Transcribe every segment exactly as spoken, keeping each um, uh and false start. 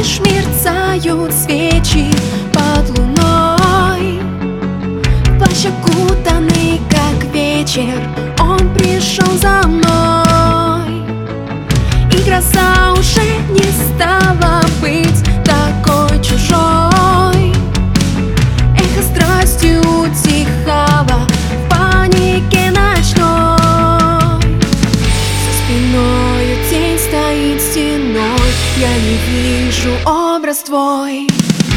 лишь мерцают свечи под луной. Плащ окутанный, как вечер, он пришел за мной. И гроза уже не стала быть такой чужой. Эхо страсти утихало в панике ночной. За спиною тень стоит стеной, я не вижу образ твой.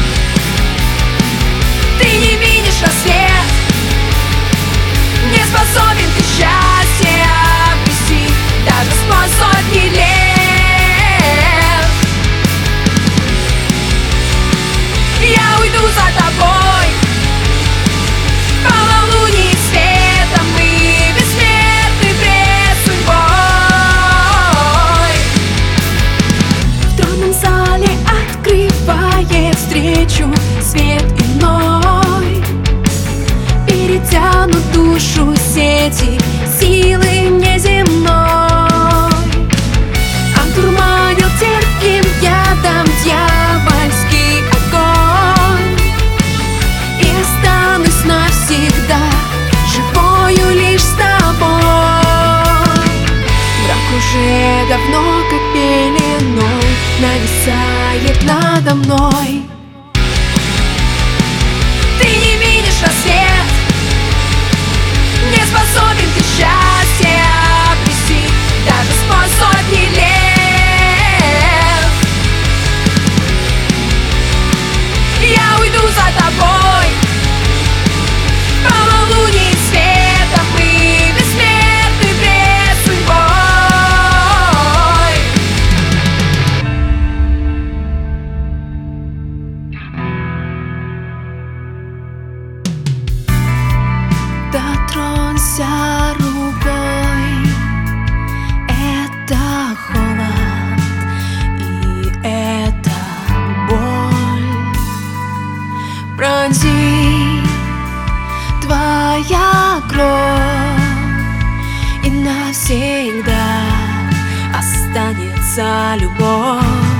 Ты не видишь рассвет, не способен ты счастье обрести даже сквозь сотни лет. Я уйду за тобой, полнолуние светом и бессмертный пред судьбой. В тронном зале открывает встречу свет иной. Перетянут душу сети силы неземной. Одурманил терпким ядом дьявольский огонь. И останусь навсегда живою лишь с тобой. Мрак уже давно как пеленой нависает надо мной. Ты не видишь рассвет, не способен ты счастье обрести даже сквозь сотни лет. Я уйду за тобой, полнолуние светом и бессмертный пред судьбой. Дотронься рукой, это холод и это боль. Пронзи твоя кровь, и навсегда останется любовь.